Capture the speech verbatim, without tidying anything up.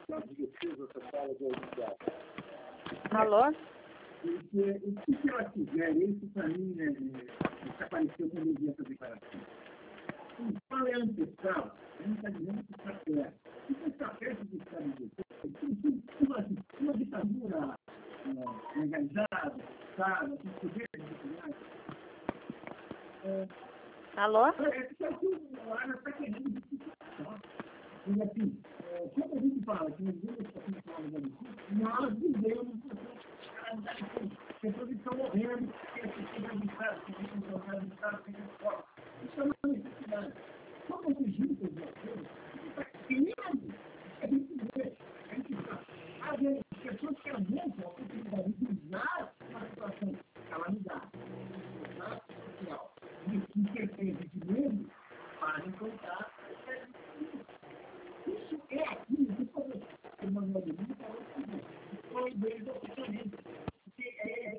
Alô? Porque o que ela quiser, isso para mim é, é, apareceu quando eu vi essa declaração. Qual é a ancestral? A gente está dizendo que está perto. Isso está perto do Estado de Deus. Uma, uma ditadura é, legalizada, Estado, com poderes judiciais. É, Alô? é, é, é que o Ara está querendo justificar. E assim, é, quando a gente fala que nós vivemos essa questão da justiça, nós vivemos pessoas estão morrendo, porque as pessoas do Estado, que ficam jogadas no Estado, que ficam fora. Isso é uma necessidade. Como fugir das coisas? Está querendo. A gente vê, a gente fala, as pessoas que aumentam a possibilidade de usar uma situação de calamidade, social, de incerteza de medo, para encontrar isso é aquilo que o Manuel de Lima falou que foi desde o